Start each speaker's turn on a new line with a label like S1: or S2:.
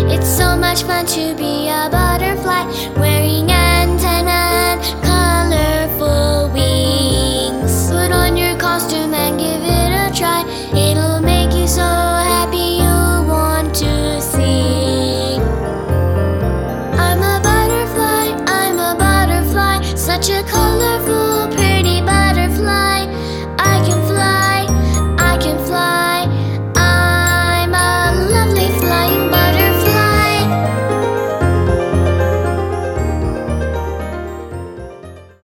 S1: It's so much fun to be a butterfly, wearing